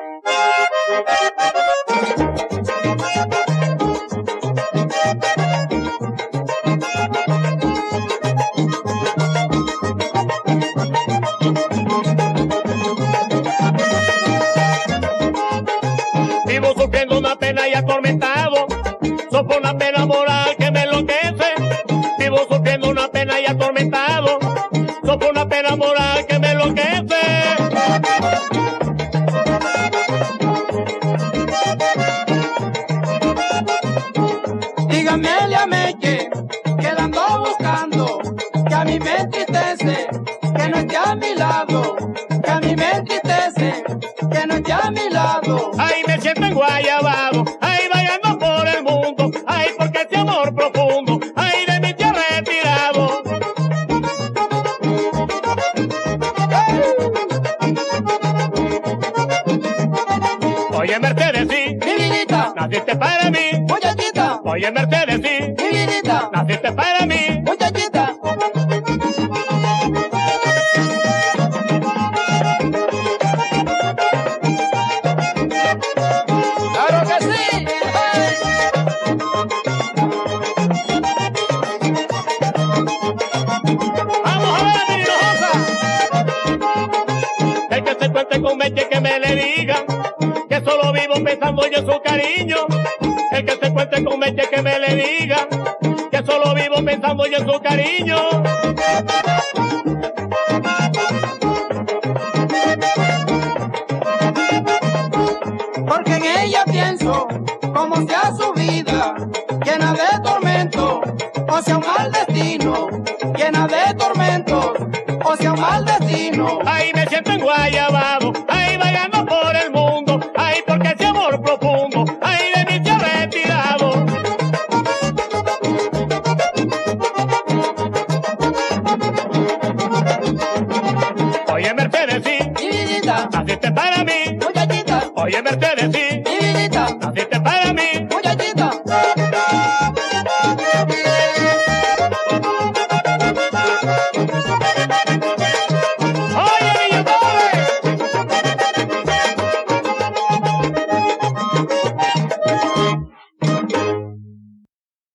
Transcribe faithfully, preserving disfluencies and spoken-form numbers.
Vivo sufriendo una pena y atormentado, sufro una pena moral que me enloquece. Vivo sufriendo una pena y atormentado, sufro una pena moral que me enloquece. Dígame, Meche, que la ando buscando, que a mí me entristece, que no esté a mi lado, que a mí me entristece, que no esté a mi lado. Ay, me siento enguayabado, ay, vagando por el mundo, ay, porque ese amor profundo, ay, de mí te ha retirado. Oye, Mercedes, sí, Mi vidita, naciste para mí. muchachita, Oye, Mercedes, sí, mi vidita, naciste para mí. muchachita. ¡Claro que sí! Vamos a ver, mi Hinojosa. El que se cuente con Meche que me le diga que solo vivo pensando yo en su cariño. El que se cuente con Meche que me le diga que solo vivo pensando yo en su cariño. Porque en ella pienso como sea su vida, llena de tormentos, o sea un mal destino, llena de tormentos, o sea un mal destino. Ay, me siento enguayabado, ay, vagando por el mundo, ay, porque ese amor profundo, ay, de mí se ha retirado. Oye, Mercedes, sí, Mi vidita, naciste para mí. muchachita, Oye, Mercedes, sí,